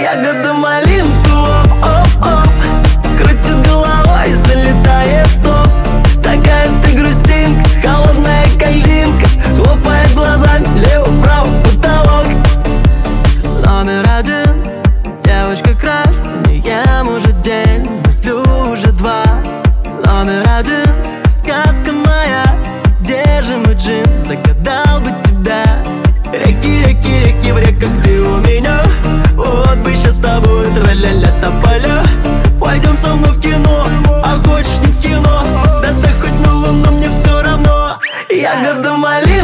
Ягода малинку, оп-оп-оп, крутит головой, залетает в топ. Такая ты грустинка, холодная картинка, хлопает глазами, лево-право потолок. Номер один, девочка краш, не ем уже день, не сплю уже два. Номер один, сказка моя, где же мой джин, загадал бы тебя. Реки, реки, реки, в реках ты у меня. Вот бы сейчас с тобой тра-ля-ля тополя. Пойдем со мной в кино, а хочешь не в кино, да ты хоть на луну, мне все равно. Ягода малинка.